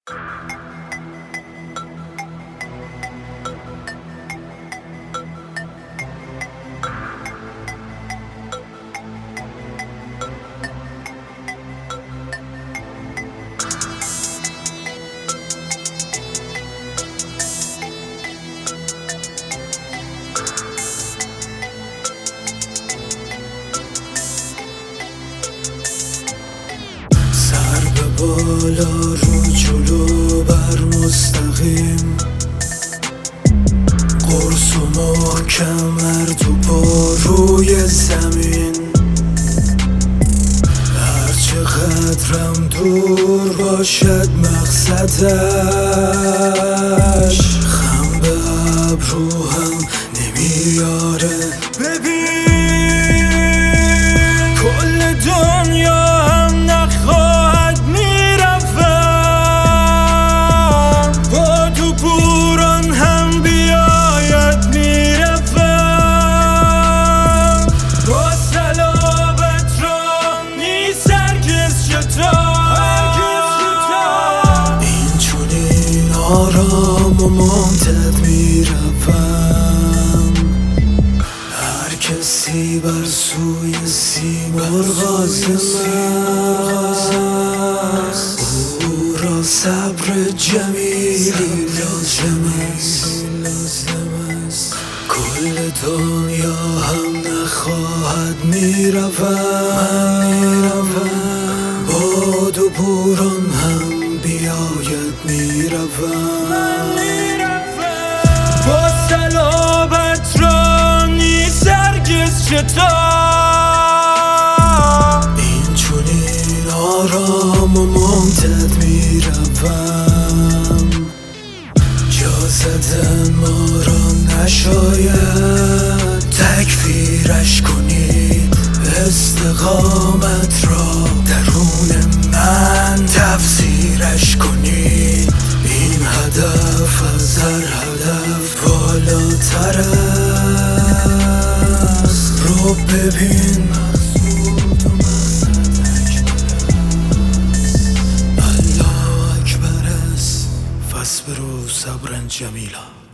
بالا رو جلو بر مستقیم، قرص و محکم تو پا روی زمین. هرچقدرم دور باشد مقصدش، خم به ابروهم نمیاره. ببین کل دنیا هم نخواهد میرفم، با تو بوران هم بیاید میرفم. با صلابت را نیست هرگز شتاب، این چنین آرام و ممتد میرفم. هر کسی بر سوی سیمرغ است، او را صبر جمیلی لازم است. کل دنیا هم نخواهد میروم، باد و بوران هم بیاید میروم. با صلابت را نیست هرگز شتاب، این چنین آرام و ممتد میروم. جا زدن ما را نشاید تکفیرش کنید، استقامت را درون من تفسیرش کنید. این هدف از هر هدف بالاتر است، رو ببین الله اکبر است. فاصبروا صبرا جمیلا.